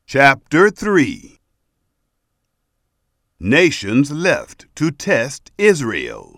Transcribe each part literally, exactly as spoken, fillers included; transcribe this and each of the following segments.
Chapter three. Nations left to test Israel.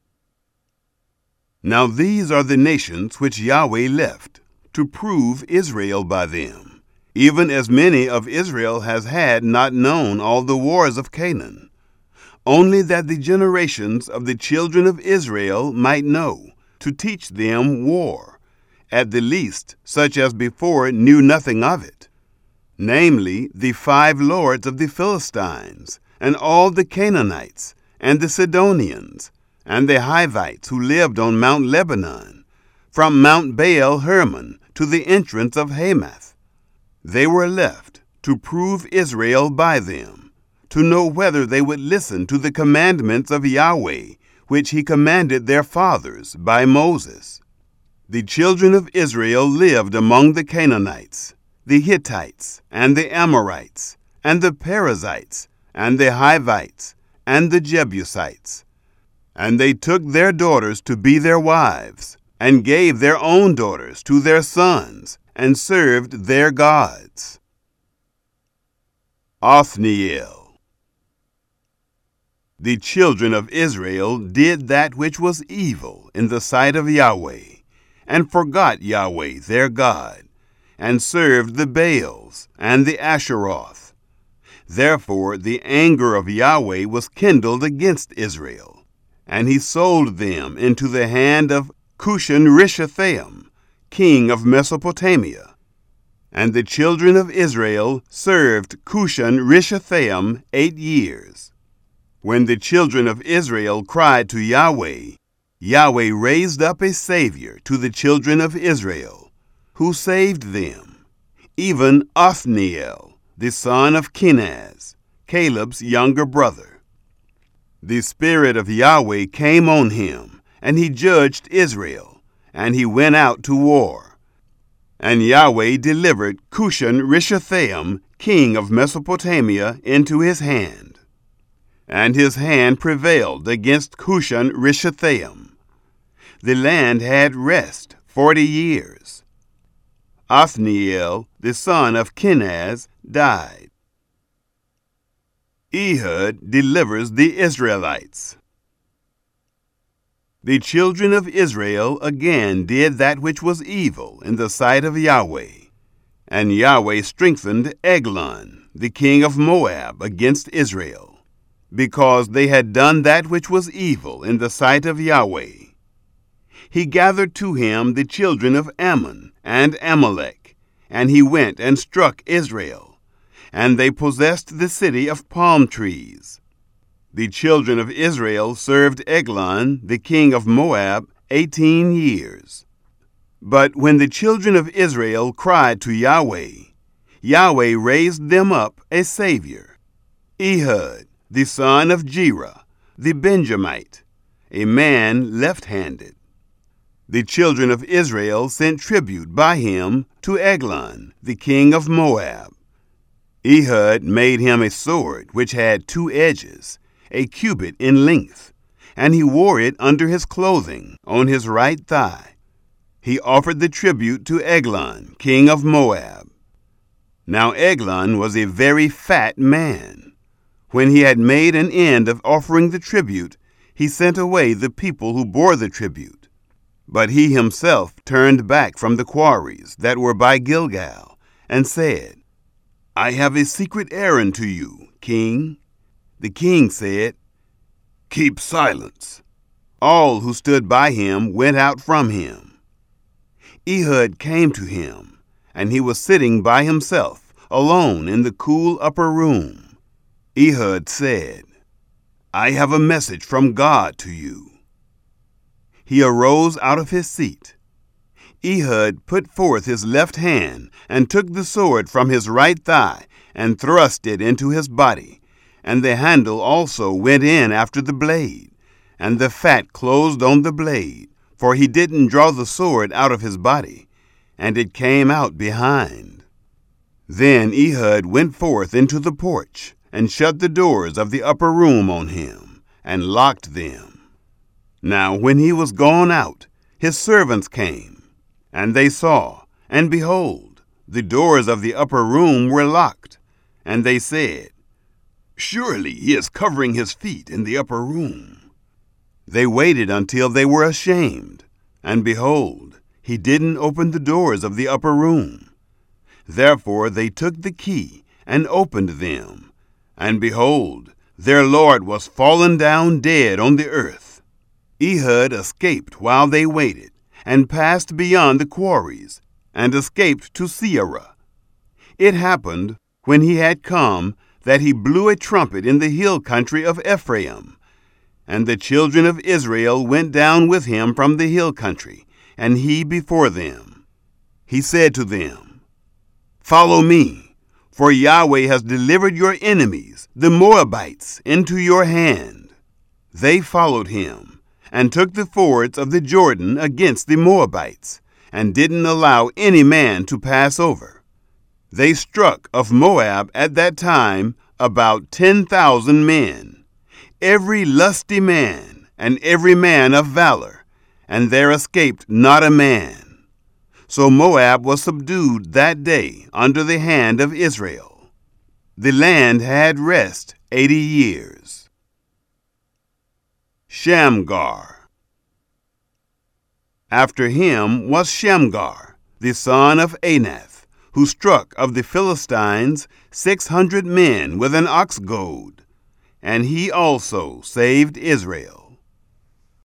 Now these are the nations which Yahweh left, to prove Israel by them, even as many of Israel has had not known all the wars of Canaan, only that the generations of the children of Israel might know, to teach them war, at the least such as before knew nothing of it, namely the five lords of the Philistines, and all the Canaanites, and the Sidonians, and the Hivites who lived on Mount Lebanon, from Mount Baal Hermon to the entrance of Hamath. They were left to prove Israel by them, to know whether they would listen to the commandments of Yahweh, which he commanded their fathers by Moses. The children of Israel lived among the Canaanites, the Hittites, and the Amorites, and the Perizzites, and the Hivites, and the Jebusites. And they took their daughters to be their wives, and gave their own daughters to their sons, and served their gods. Othniel. The children of Israel did that which was evil in the sight of Yahweh, and forgot Yahweh their God, and served the Baals and the Asheroth. Therefore the anger of Yahweh was kindled against Israel, and he sold them into the hand of Cushan-Rishathaim, king of Mesopotamia. And the children of Israel served Cushan-Rishathaim eight years. When the children of Israel cried to Yahweh, Yahweh raised up a Savior to the children of Israel, who saved them, even Othniel, the son of Kenaz, Caleb's younger brother. The Spirit of Yahweh came on him, and he judged Israel, and he went out to war. And Yahweh delivered Cushan-Rishathaim, king of Mesopotamia, into his hand. And his hand prevailed against Cushan-Rishathaim. The land had rest forty years. Othniel, the son of Kenaz, died. Ehud delivers the Israelites. The children of Israel again did that which was evil in the sight of Yahweh, and Yahweh strengthened Eglon, the king of Moab, against Israel, because they had done that which was evil in the sight of Yahweh. He gathered to him the children of Ammon and Amalek, and he went and struck Israel, and they possessed the city of palm trees. The children of Israel served Eglon, the king of Moab, eighteen years. But when the children of Israel cried to Yahweh, Yahweh raised them up a Savior, Ehud, the son of Jerah, the Benjamite, a man left-handed. The children of Israel sent tribute by him to Eglon, the king of Moab. Ehud made him a sword which had two edges, a cubit in length, and he wore it under his clothing on his right thigh. He offered the tribute to Eglon, king of Moab. Now Eglon was a very fat man. When he had made an end of offering the tribute, he sent away the people who bore the tribute. But he himself turned back from the quarries that were by Gilgal, and said, I have a secret errand to you, king. The king said, Keep silence. All who stood by him went out from him. Ehud came to him, and he was sitting by himself, alone in the cool upper room. Ehud said, I have a message from God to you. He arose out of his seat. Ehud put forth his left hand and took the sword from his right thigh and thrust it into his body, and the handle also went in after the blade, and the fat closed on the blade, for he didn't draw the sword out of his body, and it came out behind. Then Ehud went forth into the porch, and shut the doors of the upper room on him, and locked them. Now when he was gone out, his servants came, and they saw, and behold, The doors of the upper room were locked, and they said, "Surely he is covering his feet in the upper room." They waited until they were ashamed, and behold, he didn't open the doors of the upper room. Therefore they took the key and opened them, and behold, their lord was fallen down dead on the earth. Ehud escaped while they waited, and passed beyond the quarries, and escaped to Seirah. It happened, when he had come, that he blew a trumpet in the hill country of Ephraim. And the children of Israel went down with him from the hill country, and he before them. He said to them, "Follow me, for Yahweh has delivered your enemies, the Moabites, into your hand." They followed him, and took the fords of the Jordan against the Moabites, and didn't allow any man to pass over. They struck of Moab at that time about ten thousand men, every lusty man, and every man of valor, and there escaped not a man. So Moab was subdued that day under the hand of Israel. The land had rest eighty years. Shamgar. After him was Shamgar, the son of Anath, who struck of the Philistines six hundred men with an ox goad, and he also saved Israel.